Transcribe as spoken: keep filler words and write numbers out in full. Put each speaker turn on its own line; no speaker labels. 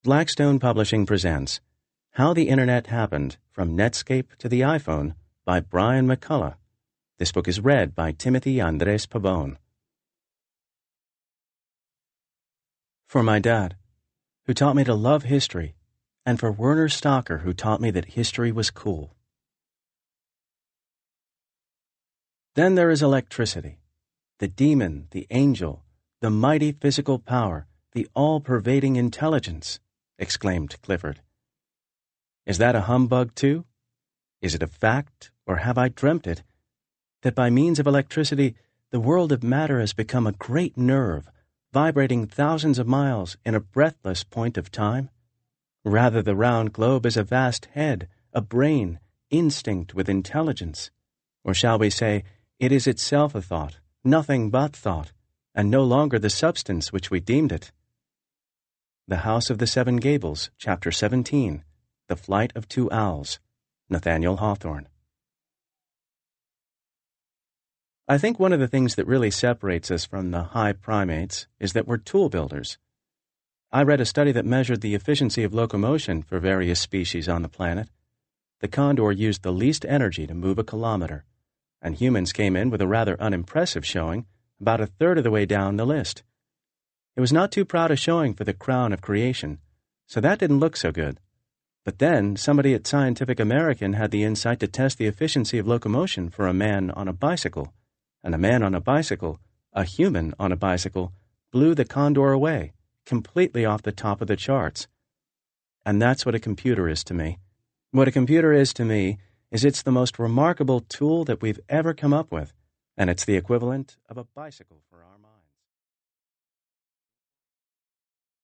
Blackstone Publishing presents How the Internet Happened from Netscape to the iPhone by Brian McCullough. This book is read by Timothy Andres Pabon. For my dad, who taught me to love history, and for Werner Stocker, who taught me that history was cool. Then there is electricity, the demon, the angel, the mighty physical power, the all-pervading intelligence, exclaimed Clifford. Is that a humbug, too? Is it a fact, or have I dreamt it, that by means of electricity the world of matter has become a great nerve, vibrating thousands of miles in a breathless point of time? Rather, the round globe is a vast head, a brain, instinct with intelligence. Or shall we say, it is itself a thought, nothing but thought, and no longer the substance which we deemed it. The House of the Seven Gables, Chapter seventeen, The Flight of Two Owls, Nathaniel Hawthorne. I think one of the things that really separates us from the high primates is that we're tool builders. I read a study that measured the efficiency of locomotion for various species on the planet. The condor used the least energy to move a kilometer, and humans came in with a rather unimpressive showing, about a third of the way down the list. It was not too proud a showing for the crown of creation, so that didn't look so good. But then somebody at Scientific American had the insight to test the efficiency of locomotion for a man on a bicycle, and a man on a bicycle, a human on a bicycle, blew the condor away, completely off the top of the charts. And that's what a computer is to me. What a computer is to me is it's the most remarkable tool that we've ever come up with, and it's the equivalent of a bicycle for our